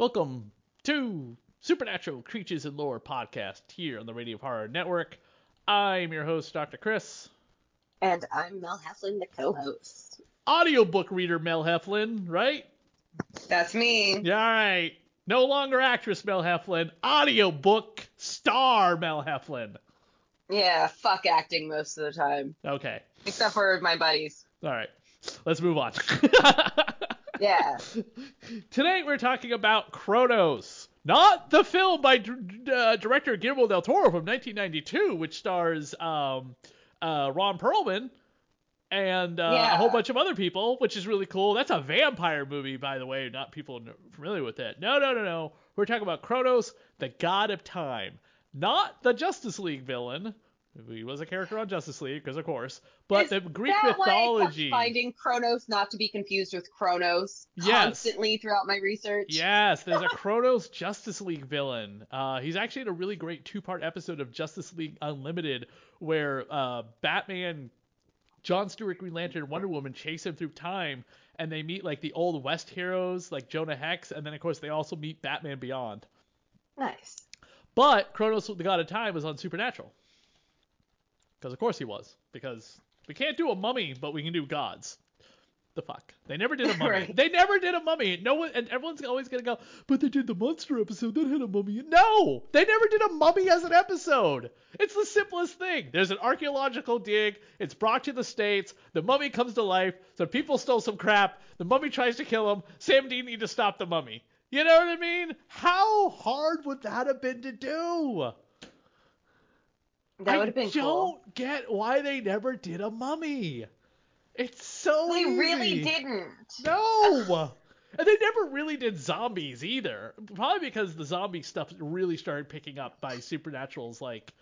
Welcome to Supernatural Creatures and Lore podcast here on the Radio Horror Network. I'm your host, Dr. Chris. And I'm Mel Heflin, the co-host. Audiobook reader Mel Heflin, right? That's me. Yeah, all right. No longer actress Mel Heflin. Audiobook star Mel Heflin. Yeah, fuck acting most of the time. Okay. Except for my buddies. All right. Let's move on. Yeah. Today we're talking about Cronos. Not the film by director Guillermo del Toro from 1992, which stars Ron Perlman and a whole bunch of other people, which is really cool. That's a vampire movie, by the way. Not people familiar with it. No. We're talking about Cronos, the god of time. Not the Justice League villain. He was a character on Justice League, because of course. But the Greek mythology. Why I kept finding Kronos not to be confused with Kronos constantly throughout my research. Yes, there's a Cronos Justice League villain. He's actually in a really great two-part episode of Justice League Unlimited where Batman, John Stewart, Green Lantern, and Wonder Woman chase him through time, and they meet like the old West heroes like Jonah Hex, and then of course they also meet Batman Beyond. Nice. But Cronos, the God of Time, was on Supernatural. Because of course he was. Because we can't do a mummy, but we can do gods. The fuck? They never did a mummy. Right. They never did a mummy. No one, and everyone's always gonna go, but they did the monster episode that had a mummy. No! They never did a mummy as an episode. It's the simplest thing. There's an archaeological dig. It's brought to the States. The mummy comes to life. Some people stole some crap. The mummy tries to kill him. Sam Dean needs to stop the mummy. You know what I mean? How hard would that have been to do? That would have been cool. I don't get why they never did a mummy. It's so They easy. really didn't. No! And they never really did zombies either. Probably because the zombie stuff really started picking up by Supernatural's like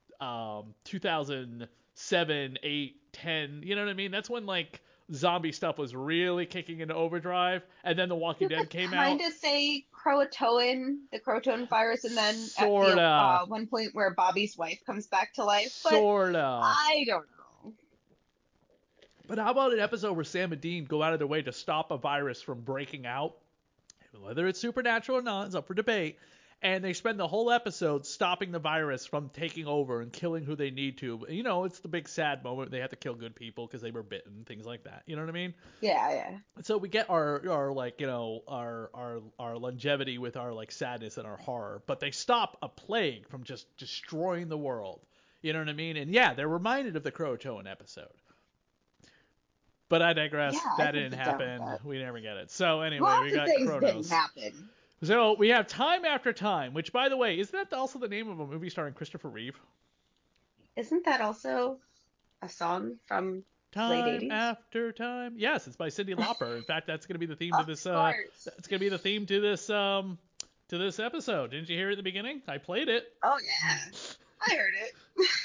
2007, 8, 10. You know what I mean? That's when like zombie stuff was really kicking into overdrive. And then The Walking Dead came out. Kind of say the Croatoan virus, and then Sorta. at one point where Bobby's wife comes back to life. But Sorta. I don't know. But how about an episode where Sam and Dean go out of their way to stop a virus from breaking out? Whether it's supernatural or not, it's up for debate. And they spend the whole episode stopping the virus from taking over and killing who they need to. You know, it's the big sad moment. They have to kill good people because they were bitten, things like that. You know what I mean? Yeah. So we get our like, you know, our longevity with our like sadness and our horror. But they stop a plague from just destroying the world. You know what I mean? And yeah, they're reminded of the Croatoan episode. But I digress. Yeah, that didn't happen. We never get it. So anyway, we got things Cronos. Didn't happen. So we have Time After Time, which, by the way, isn't that also the name of a movie starring Christopher Reeve? Isn't that also a song from Time late 80s? After Time. Yes, it's by Cyndi Lauper. In fact, that's going to be the theme to this. Course. That's going to be the theme to this episode. Didn't you hear it at the beginning? I played it. Oh yeah, I heard it.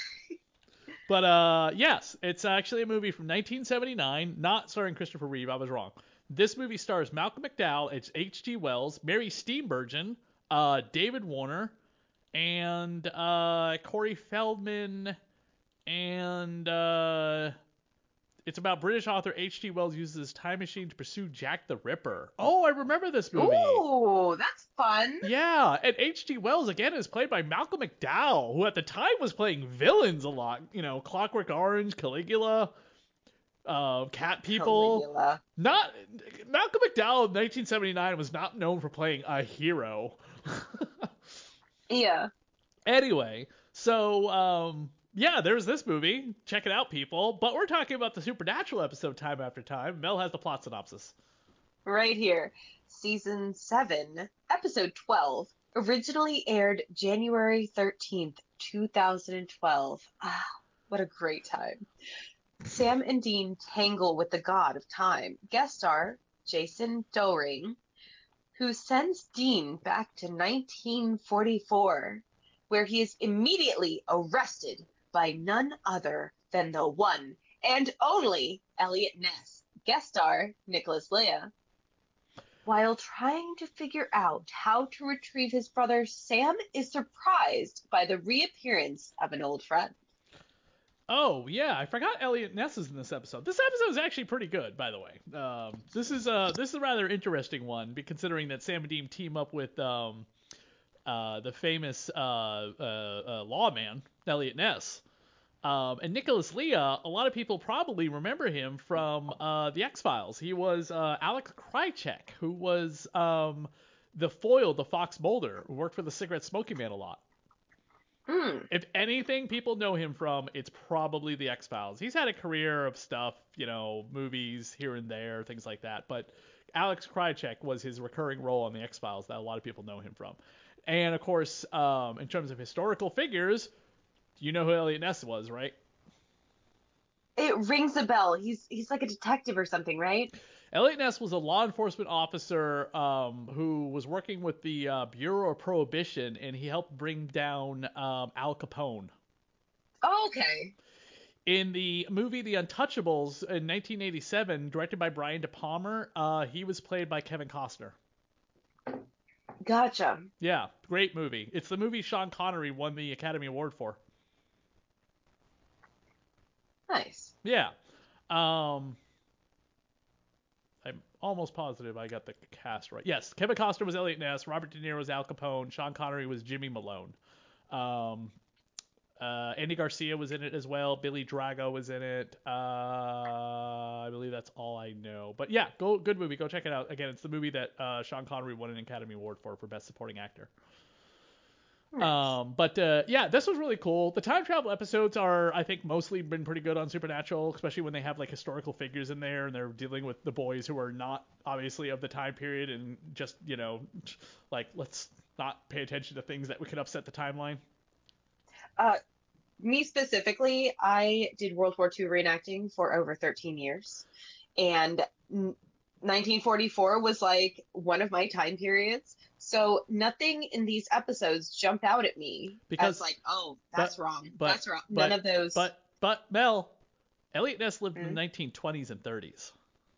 But yes, it's actually a movie from 1979, not starring Christopher Reeve. I was wrong. This movie stars Malcolm McDowell, it's H.G. Wells, Mary Steenburgen, David Warner, and Corey Feldman, and it's about British author H.G. Wells uses his time machine to pursue Jack the Ripper. Oh, I remember this movie. Ooh, that's fun. Yeah, and H.G. Wells, again, is played by Malcolm McDowell, who at the time was playing villains a lot. You know, Clockwork Orange, Caligula, Cat People. Caligula. Malcolm McDowell in 1979 was not known for playing a hero. Yeah. Anyway, so yeah, there's this movie. Check it out, people. But we're talking about the Supernatural episode Time After Time. Mel has the plot synopsis. Right here. Season 7, Episode 12. Originally aired January 13th, 2012. Ah, what a great time. Sam and Dean tangle with the god of time. Guest star Jason Dohring, who sends Dean back to 1944, where he is immediately arrested by none other than the one and only Elliot Ness. Guest star Nicholas Lea. While trying to figure out how to retrieve his brother, Sam is surprised by the reappearance of an old friend. Oh yeah, I forgot Elliot Ness is in this episode. This episode is actually pretty good, by the way. This is a rather interesting one, considering that Sam and Dean team up with the famous lawman Elliot Ness. And Nicholas Leah, a lot of people probably remember him from the X-Files. He was Alex Krycek, who was the foil, the Fox Mulder, who worked for the Cigarette Smoking Man a lot. If anything people know him from, it's probably the X-Files. He's had a career of stuff, movies here and there, things like that. But Alex Krycek was his recurring role on the X-Files that a lot of people know him from. And of course, in terms of historical figures, you know who Elliot Ness was, right? It rings a bell. He's like a detective or something, right? Elliot Ness was a law enforcement officer who was working with the Bureau of Prohibition, and he helped bring down Al Capone. Oh, okay. In the movie The Untouchables in 1987, directed by Brian De Palma, he was played by Kevin Costner. Gotcha. Yeah, great movie. It's the movie Sean Connery won the Academy Award for. Nice. Yeah. I'm almost positive I got the cast right. Yes, Kevin Costner was Elliot Ness, Robert De Niro was Al Capone, Sean Connery was Jimmy Malone. Andy Garcia was in it as well. Billy Drago was in it. I believe that's all I know. But yeah, good movie. Go check it out. Again, it's the movie that Sean Connery won an Academy Award for Best Supporting Actor. Nice. Yeah, this was really cool. The time travel episodes are, I think, mostly been pretty good on Supernatural, especially when they have like historical figures in there and they're dealing with the boys who are not obviously of the time period and just, like let's not pay attention to things that could upset the timeline. Me specifically, I did World War II reenacting for over 13 years, and 1944 was like one of my time periods. So nothing in these episodes jumped out at me Because as like, oh, that's wrong. but That's wrong. None of those. but Mel, Elliot Ness lived in Mm. the 1920s and 30s,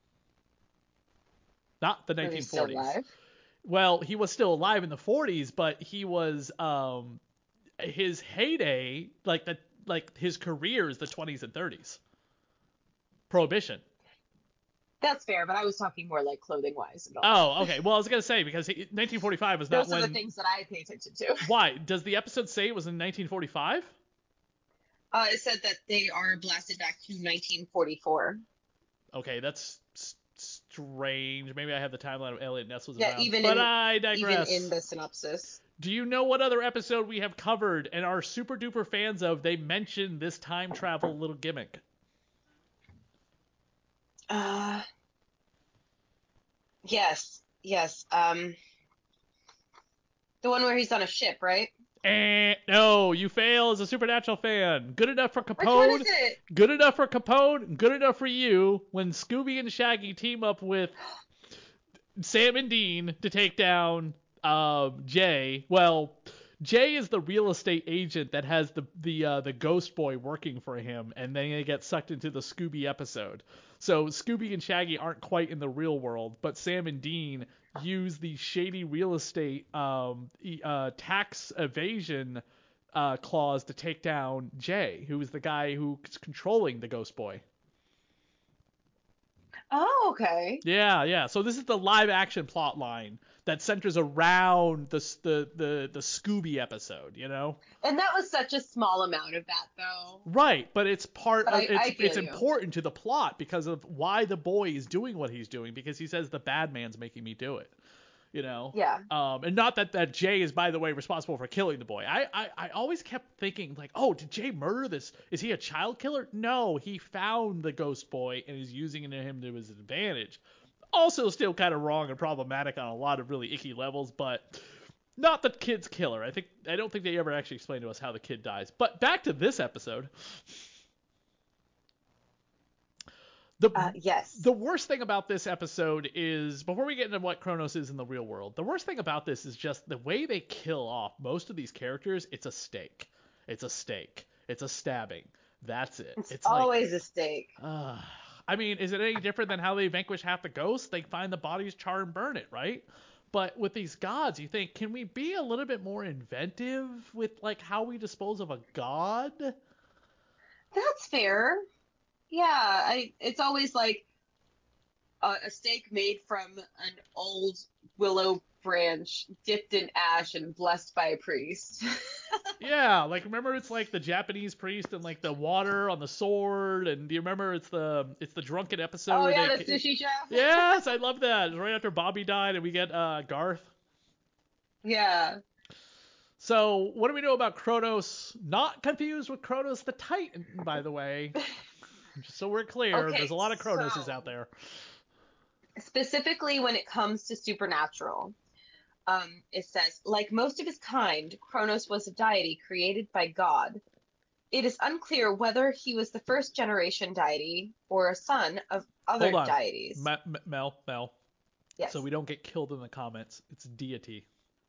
not the Are they still 1940s. alive? Well, he was still alive in the 40s, but he was his heyday, like his career is the 20s and 30s. Prohibition. That's fair, but I was talking more like clothing wise and all Oh, that. okay. Well, I was gonna say because 1945 was not Those are the when. things that I pay attention to. Why does the episode say it was in 1945? It said that they are blasted back to 1944. Okay, that's strange. Maybe I have the timeline of Elliot Ness was Yeah, around, even but in I even digress. in the synopsis. Do you know what other episode we have covered and are super duper fans of? They mentioned this time travel little gimmick. Uh, yes. The one where he's on a ship, right? No, you fail as a Supernatural fan. Good enough for Which one Capone. is it? Good enough for Capone. Good enough for you. When Scooby and Shaggy team up with Sam and Dean to take down Jay. Well, Jay is the real estate agent that has the ghost boy working for him, and then they get sucked into the Scooby episode. So Scooby and Shaggy aren't quite in the real world, but Sam and Dean use the shady real estate tax evasion clause to take down Jay, who is the guy who's controlling the ghost boy. Oh, okay. Yeah. So this is the live action plot line that centers around the Scooby episode, And that was such a small amount of that, though. Right, but it's part But of I feel it's you. important to the plot because of why the boy is doing what he's doing, because he says the bad man's making me do it. Yeah. And not that Jay is, by the way, responsible for killing the boy. I always kept thinking, like, oh, did Jay murder this? Is he a child killer? No, he found the ghost boy and is using him to his advantage. Also still kind of wrong and problematic on a lot of really icky levels, but not the kid's killer. I don't think they ever actually explained to us how the kid dies. But back to this episode. Yes. The worst thing about this episode is, before we get into what Kronos is in the real world, the worst thing about this is just the way they kill off most of these characters. It's a stake. It's a stake. It's a stabbing. That's it. It's like, always a stake. I mean, is it any different than how they vanquish half the ghosts? They find the bodies, char and burn it, right? But with these gods, you think, can we be a little bit more inventive with like how we dispose of a god? That's fair. Yeah, it's always like a steak made from an old willow branch dipped in ash and blessed by a priest. Yeah, like remember it's like the Japanese priest and like the water on the sword, and do you remember it's the drunken episode Oh where yeah, they. the sushi chef. Yes, I love that. It's right after Bobby died, and we get Garth. Yeah. So, what do we know about Kronos? Not confused with Kronos the Titan, by the way. Just so we're clear, Okay, there's a lot of Kronoses out so there. specifically when it comes to supernatural, it says, like most of his kind, Kronos was a deity created by God. It is unclear whether he was the first generation deity or a son of Hold other on. deities. Mel. So Yes. we don't get killed in the comments. It's deity.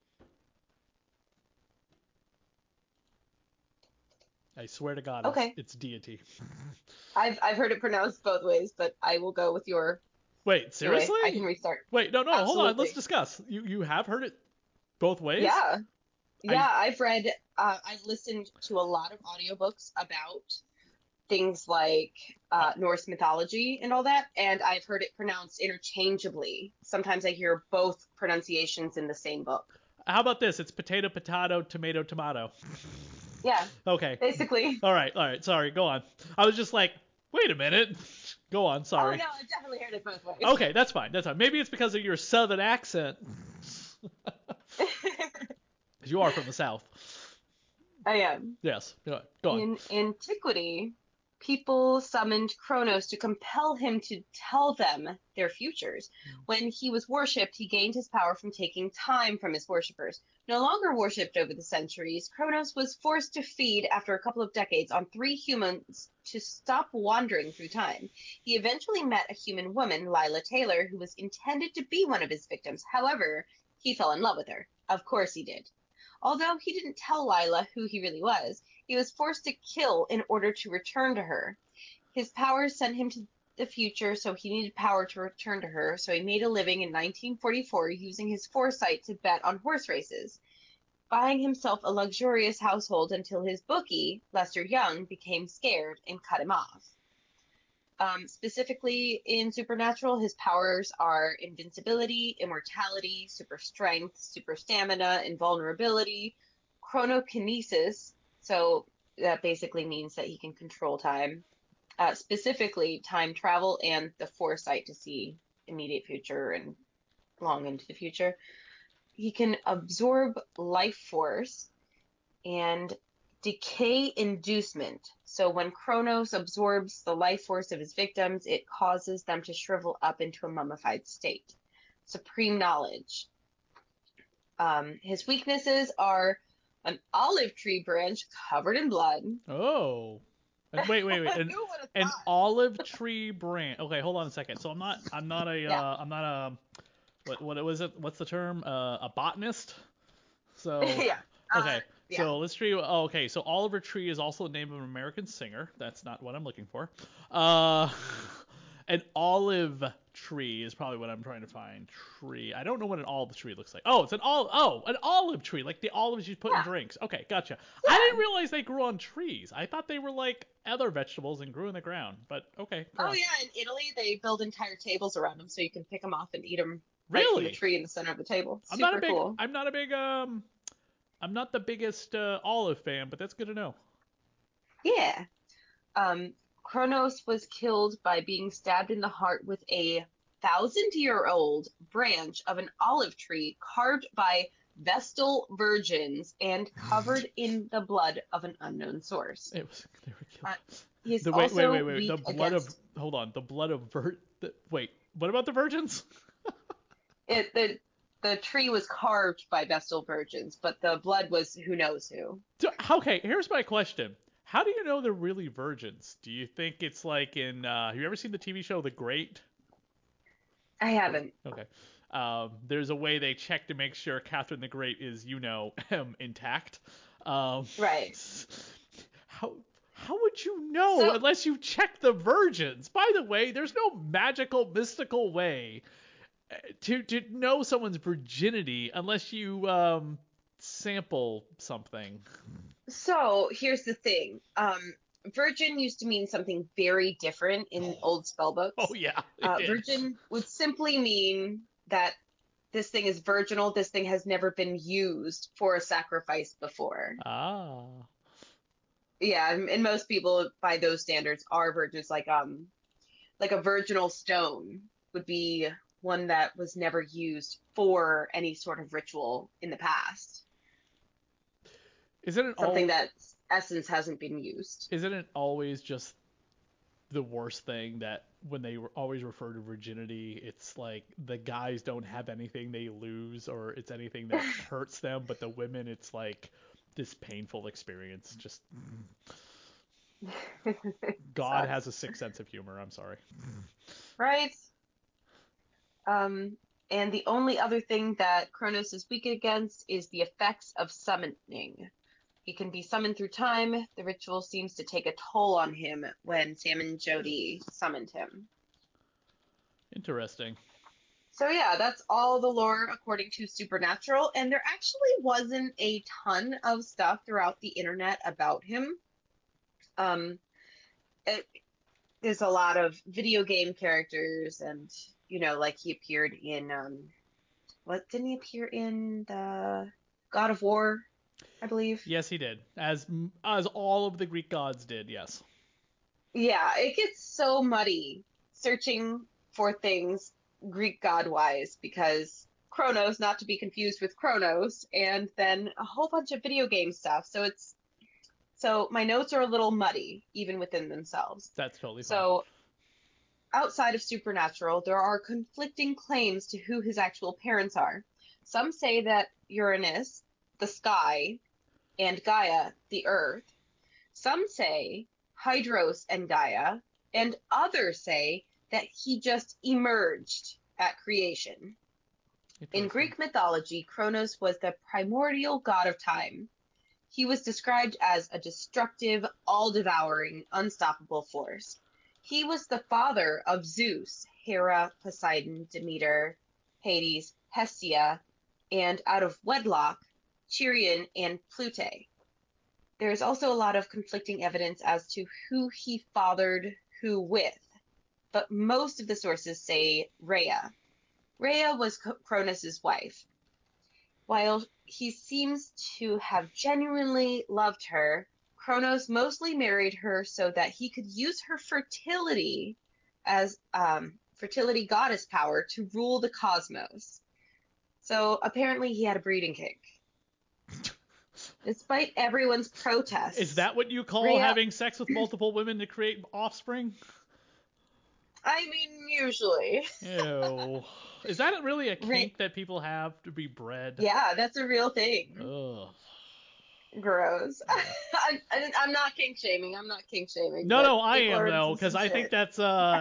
I swear to God, Okay. it's deity. I've heard it pronounced both ways, but I will go with Wait, your way. I can seriously? restart. Wait, no, hold on. Let's Absolutely. discuss. You have heard it both ways? Yeah. I Yeah, I've listened to a lot of audiobooks about things like uh, Norse mythology and all that, and I've heard it pronounced interchangeably. Sometimes I hear both pronunciations in the same book. how about this? It's potato, potato, tomato, tomato. Yeah, Okay. basically. All right. Sorry. Go on. I was just like, wait a minute. Go on. Oh Sorry. no, I've definitely heard it both ways. Okay, that's fine. That's fine. Maybe it's because of your southern accent. Because you are from the south. I am. Yes. Go on. In antiquity, people summoned Kronos to compel him to tell them their futures. When he was worshipped, he gained his power from taking time from his worshippers. No longer worshipped over the centuries, Kronos was forced to feed, after a couple of decades, on three humans to stop wandering through time. He eventually met a human woman, Lila Taylor, who was intended to be one of his victims. However, he fell in love with her. Of course he did. Although he didn't tell Lila who he really was, he was forced to kill in order to return to her. His powers sent him to the future, so he needed power to return to her, so he made a living in 1944 using his foresight to bet on horse races, buying himself a luxurious household until his bookie, Lester Young, became scared and cut him off. Specifically in Supernatural, his powers are invincibility, immortality, super strength, super stamina, invulnerability, chronokinesis. So that basically means that he can control time. Specifically, time travel and the foresight to see immediate future and long into the future. He can absorb life force and decay inducement. So when Kronos absorbs the life force of his victims, it causes them to shrivel up into a mummified state. Supreme knowledge. His weaknesses are an olive tree branch covered in blood. Oh. And wait. Who would have An thought? olive tree branch. Okay, hold on a second. So Yeah. I'm not a, what was it? What's the term? A botanist? So, Yeah. okay. Yeah. So let's tree. Oh, okay. So Oliver Tree is also the name of an American singer. That's not what I'm looking for. Uh, an olive tree is probably what I'm trying to find. Tree. I don't know what an olive tree looks like. Oh, it's an olive. Oh, an olive tree, like the olives you put in Yeah. drinks. Okay, gotcha. I didn't Yeah. realize they grew on trees. I thought they were like other vegetables and grew in the ground. But okay, go Oh on. yeah. In Italy, they build entire tables around them so you can pick them off and eat them right from the Really? tree in the center of the table. I'm not a Super big. cool. I'm not a big. I'm not the biggest olive fan, but that's good to know. Yeah. Um, Kronos was killed by being stabbed in the heart with a 1,000-year-old branch of an olive tree carved by Vestal virgins and covered in the blood of an unknown source. It was they were killed. Uh, he's The also wait. The weak blood of against hold on. The blood of wait. What about the virgins? it. The tree was carved by Vestal virgins, but the blood was who knows who. Okay, here's my question. How do you know they're really virgins? Do you think it's like in have you ever seen the TV show The Great? I haven't. Okay. There's a way they check to make sure Catherine the Great is, intact. Um, Right. how how would you know So unless you check the virgins? By the way, there's no magical mystical way to know someone's virginity unless you sample something. so here's the thing. virgin used to mean something very different in old spellbooks. Oh yeah, it did. Virgin would simply mean that this thing is virginal. This thing has never been used for a sacrifice before. Ah. Yeah, and most people by those standards are virgins. Like a virginal stone would be one that was never used for any sort of ritual in the past. Isn't it Something all? that essence hasn't been used. Isn't it always just the worst thing that when they always refer to virginity, it's like the guys don't have anything they lose or it's anything that hurts them, but the women, it's like this painful experience. Just God has Sucks. a sick sense of humor. I'm sorry. Right? Um, and the only other thing that Kronos is weak against is the effects of summoning. He can be summoned through time. The ritual seems to take a toll on him when Sam and Jody summoned him. Interesting. So yeah, that's all the lore according to Supernatural, and there actually wasn't a ton of stuff throughout the internet about him. Um, it, there's a lot of video game characters, and like he appeared in what didn't he appear in the God of War, I believe? Yes, he did. As all of the Greek gods did. Yes. Yeah, it gets so muddy searching for things Greek god wise because Kronos, not to be confused with Kronos, and then a whole bunch of video game stuff. So my notes are a little muddy even within themselves. That's totally fine. So outside of Supernatural, there are conflicting claims to who his actual parents are. Some say that Uranus, the sky, and Gaia, the earth. Some say Hydros and Gaia, and others say that he just emerged at creation. In Greek mythology, Kronos was the primordial god of time. He was described as a destructive, all-devouring, unstoppable force. He was the father of Zeus, Hera, Poseidon, Demeter, Hades, Hestia, and out of wedlock, Chiron and Plute. There's also a lot of conflicting evidence as to who he fathered who with, but most of the sources say Rhea. Rhea was Cronus's wife. While he seems to have genuinely loved her, Kronos mostly married her so that he could use her fertility as fertility goddess power to rule the cosmos. So apparently he had a breeding kink. Despite everyone's protests. Is that what you call Rhea, having sex with multiple women to create offspring? I mean, usually. Ew. Is that really a Rhea, kink that people have to be bred? yeah, that's a real thing. Ugh. Gross. Yeah. I'm not kink shaming. I'm not kink shaming, No, but no, I people am are though, into because some I think shit. that's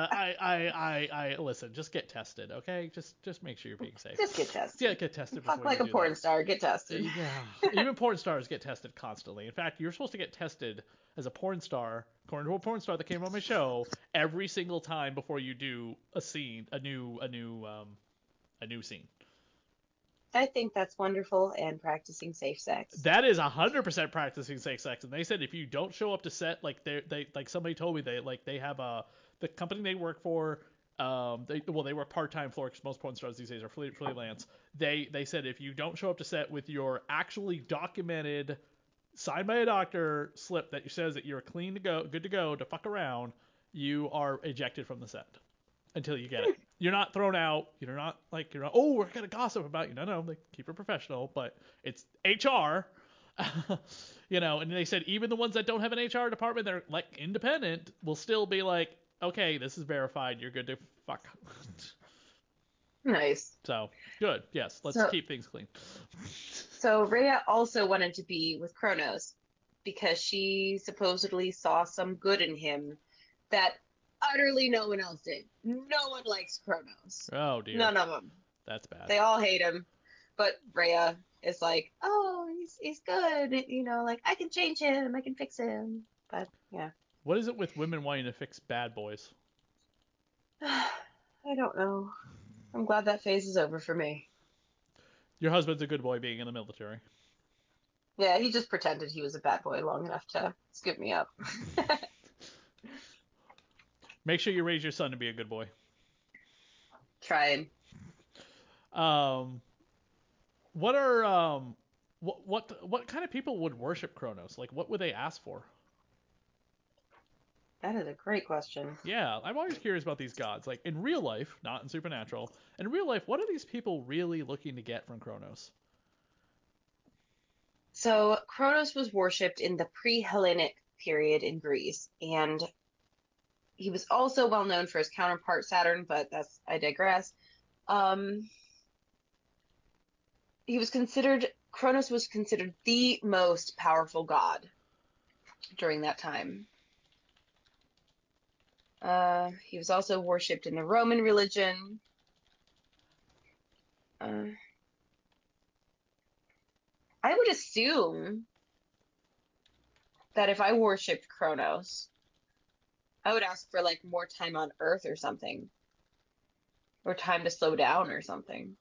I listen. Just get tested, okay? Just make sure you're being safe. Just get tested. Yeah, get tested Fuck before like you a do porn that. star. Get tested. Yeah, even porn stars get tested constantly. In fact, you're supposed to get tested as a porn star, according to a porn star that came on my show, every single time before you do a scene, a new scene. I think that's wonderful and practicing safe sex. That is 100% practicing safe sex, and they said if you don't show up to set, like they like somebody told me they have the company they work for. They work part-time for because most porn stars these days are freelance. They said if you don't show up to set with your actually documented, signed by a doctor slip that says that you're clean to go, good to go to fuck around, you are ejected from the set until you get it. You're not thrown out. You're not like oh, we're gonna gossip about you. No, they keep it professional, but it's HR. And they said even the ones that don't have an HR department, they're like independent, will still be like, okay, this is verified. You're good to fuck. Nice. So good. Yes, let's So, keep things clean. so Rhea also wanted to be with Kronos because she supposedly saw some good in him that utterly no one else did. No one likes Kronos. Oh dear, None of them. that's bad. They all hate him. But Rhea is like, oh, he's good. Like I can change him. I can fix him. But yeah. What is it with women wanting to fix bad boys? I don't know. I'm glad that phase is over for me. Your husband's a good boy being in the military. Yeah, he just pretended he was a bad boy long enough to scoop me up. Make sure you raise your son to be a good boy. Trying. Um, what are what kind of people would worship Kronos? Like, what would they ask for? That is a great question. Yeah, I'm always curious about these gods. Like in real life, not in Supernatural. In real life, what are these people really looking to get from Kronos? So Kronos was worshipped in the pre-Hellenic period in Greece, and he was also well known for his counterpart Saturn, but I digress. Um, Kronos was considered the most powerful god during that time. He was also worshipped in the Roman religion. Uh, I would assume that if I worshipped Kronos, I would ask for like more time on Earth or something, or time to slow down or something.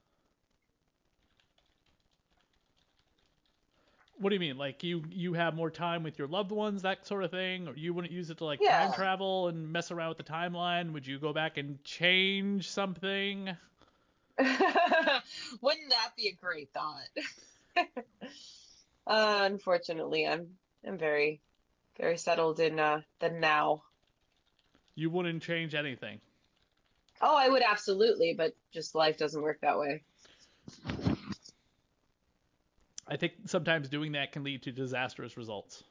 What do you mean? Like you have more time with your loved ones, that sort of thing, or you wouldn't use it to like time Yeah. travel and mess around with the timeline? Would you go back and change something? Wouldn't that be a great thought? Unfortunately, I'm very settled in the now. You wouldn't change anything. Oh, I would absolutely, but just life doesn't work that way. I think sometimes doing that can lead to disastrous results.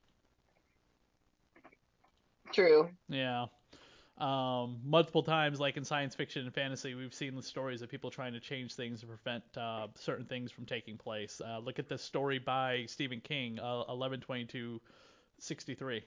True. Yeah. Multiple times, like in science fiction and fantasy, we've seen the stories of people trying to change things to prevent certain things from taking place. Look at the story by Stephen King, 11/22/63.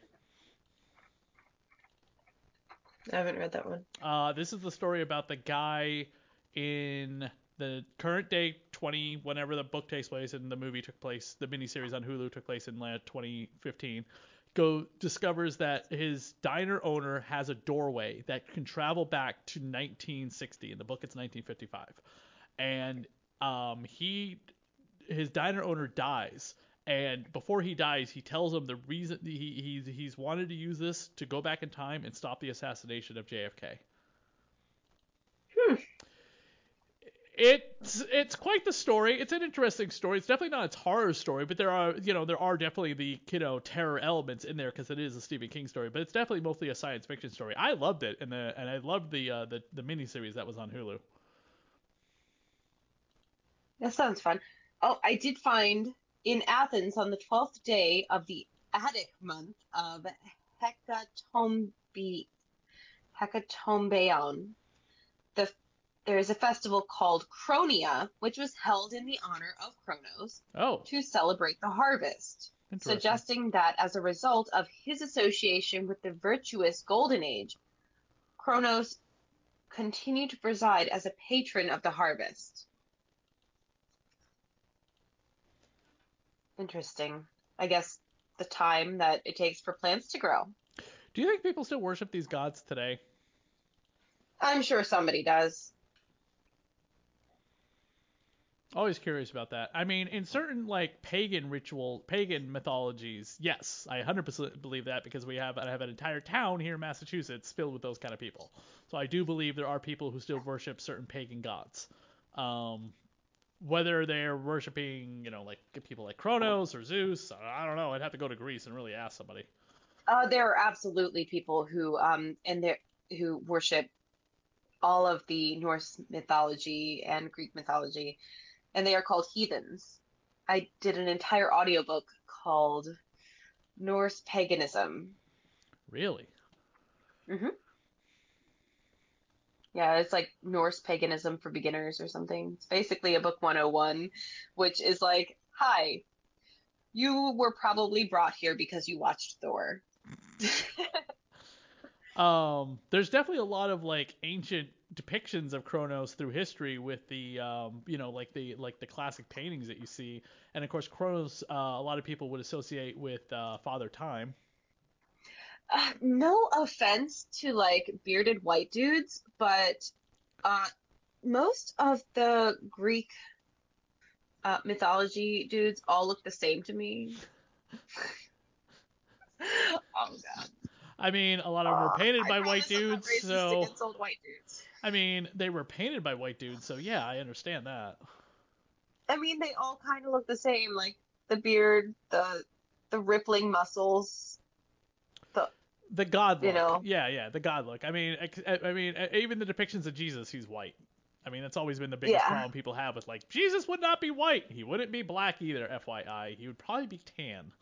I haven't read that one. This is the story about the guy in the current day 20, whenever the book takes place and the movie took place, the miniseries on Hulu took place in 2015. Discovers that his diner owner has a doorway that can travel back to 1960. In the book, it's 1955, and his diner owner dies. And before he dies, he tells him the reason he's wanted to use this to go back in time and stop the assassination of JFK. Hmm. It's quite the story. It's an interesting story. It's definitely not its horror story, but there are definitely the terror elements in there because it is a Stephen King story. But it's definitely mostly a science fiction story. I loved it, and I loved the miniseries that was on Hulu. That sounds fun. Oh, I did find in Athens on the 12th day of the Attic month of Hecatombe, Hecatombeon, the there's a festival called Cronia, which was held in the honor of Kronos Oh, to celebrate the harvest, interesting. suggesting that as a result of his association with the virtuous Golden Age, Kronos continued to preside as a patron of the harvest. Interesting. I guess the time that it takes for plants to grow. Do you think people still worship these gods today? I'm sure somebody does. Always curious about that. I mean, in certain like pagan mythologies, yes, I 100% believe that because I have an entire town here in Massachusetts filled with those kind of people. So I do believe there are people who still worship certain pagan gods. Um, Whether they're worshiping, like people like Kronos or Zeus, I don't know. I'd have to go to Greece and really ask somebody. There are absolutely people who worship all of the Norse mythology and Greek mythology, and they are called heathens. I did an entire audiobook called Norse Paganism. Really? Hmm. Yeah, it's like Norse Paganism for Beginners or something. It's basically a book 101, which is like, hi, you were probably brought here because you watched Thor. There's definitely a lot of like ancient depictions of Kronos through history with the like the classic paintings that you see, and of course Kronos, a lot of people would associate with Father Time. No offense to like bearded white dudes, but uh, most of the Greek mythology dudes all look the same to me. Oh God. I mean, a lot of them were painted by white I'm not dudes, racist so against old white dudes. I mean, they were painted by white dudes, so yeah, I understand that. I mean, they all kind of look the same, like the beard, the rippling muscles, The god you look, know. yeah, the god look. I mean, even the depictions of Jesus, he's white. I mean, that's always been the biggest Yeah. problem people have with, like, Jesus would not be white. He wouldn't be black either, FYI. He would probably be tan.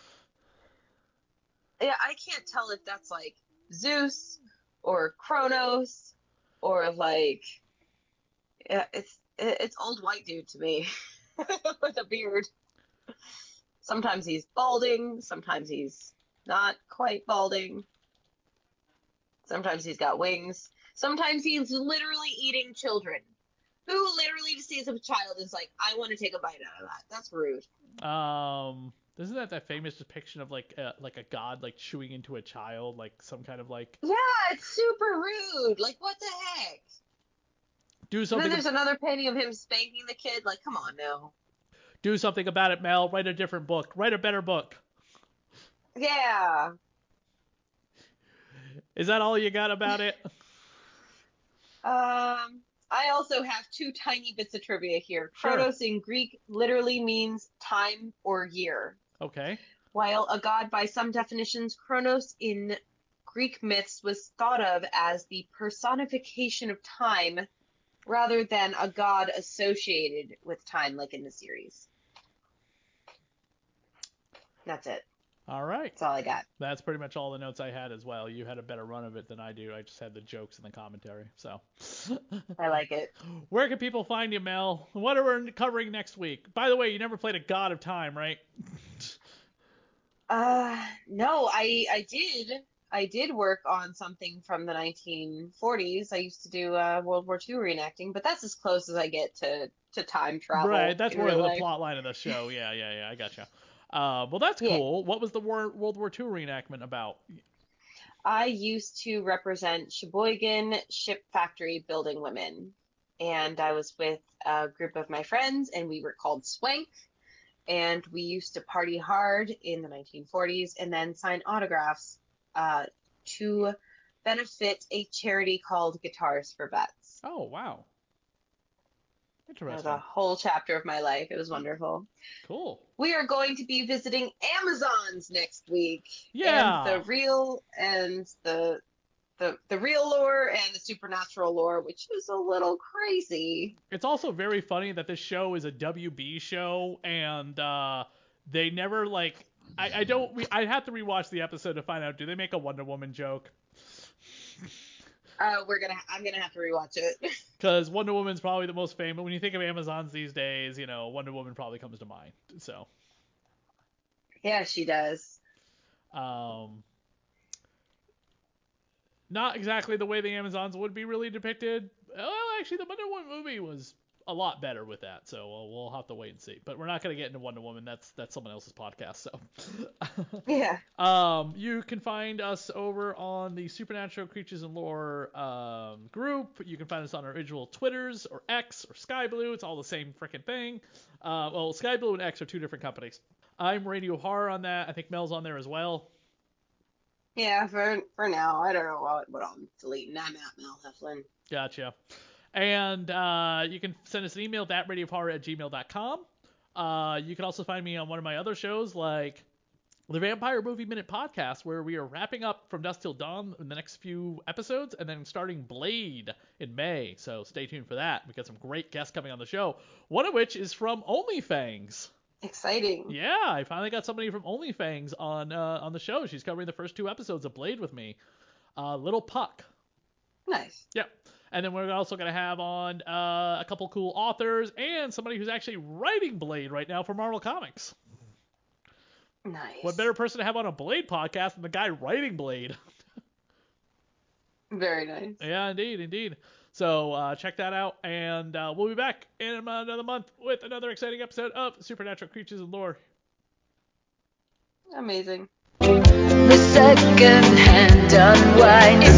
Yeah, I can't tell if that's like Zeus or Kronos or like yeah, it's old white dude to me with a beard. Sometimes he's balding, sometimes he's not quite balding. Sometimes he's got wings. Sometimes he's literally eating children. Who literally sees a child and is like, I want to take a bite out of that. That's rude. Isn't that famous depiction of like a god like chewing into a child, like some kind of like Yeah, it's super rude. Like, what the heck? do And then something there's another painting of him spanking the kid. Like, come on now. do something about it, Mel. Write a different book. Write a better book. Yeah. Is that all you got about it? I also have two tiny bits of trivia here. Sure. Kronos in Greek literally means time or year. Okay. While a god by some definitions, Kronos in Greek myths was thought of as the personification of time rather than a god associated with time, like in the series. That's it. All right. That's all I got. That's pretty much all the notes I had as well. You had a better run of it than I do. I just had the jokes and the commentary. So, I like it. where can people find you, Mel? What are we covering next week? By the way, you never played a God of Time, right? No, I did work on something from the 1940s. I used to do World War II reenacting, but that's as close as I get to time travel Right, that's in more real the life. plot line of the show. Yeah, I gotcha. Well, that's Yeah, cool. What was the World War II reenactment about? I used to represent Sheboygan Ship Factory building women, and I was with a group of my friends, and we were called Swank, and we used to party hard in the 1940s and then sign autographs to benefit a charity called Guitars for Vets. Oh, wow. That was a Interesting. whole chapter of my life. It was wonderful. Cool. We are going to be visiting Amazons next week, and Yeah. the real lore and the supernatural lore, which is a little crazy. It's also very funny that this show is a WB show, and they never like. I don't. I have to rewatch the episode to find out. Do they make a Wonder Woman joke? I'm gonna have to rewatch it. Because Wonder Woman's probably the most famous. When you think of Amazons these days, you know, Wonder Woman probably comes to mind. So, Yeah, she does. um, not exactly the way the Amazons would be really depicted. Well, actually, the Wonder Woman movie was a lot better with that, so we'll have to wait and see. But we're not going to get into Wonder Woman. That's someone else's podcast. So, Yeah. you can find us over on the Supernatural Creatures and Lore group. You can find us on our individual Twitters or X or Sky Blue. It's all the same freaking thing. Well, Sky Blue and X are two different companies. I'm Radio Horror on that. I think Mel's on there as well. Yeah, for now. I don't know what I'm deleting. I'm at Mel Heflin. Gotcha. And you can send us an email at radiohorror@gmail.com. You can also find me on one of my other shows, like the Vampire Movie Minute Podcast, where we are wrapping up From Dusk Till Dawn in the next few episodes, and then starting Blade in May. So stay tuned for that. We got some great guests coming on the show, one of which is from OnlyFangs. Exciting. Yeah, I finally got somebody from OnlyFangs on the show. She's covering the first two episodes of Blade with me. Little Puck. Nice. Yep. And then we're also going to have on a couple cool authors and somebody who's actually writing Blade right now for Marvel Comics. Nice. What better person to have on a Blade podcast than the guy writing Blade? Very nice. Yeah, indeed. So check that out, and we'll be back in another month with another exciting episode of Supernatural Creatures and Lore. Amazing. The second-hand unwind.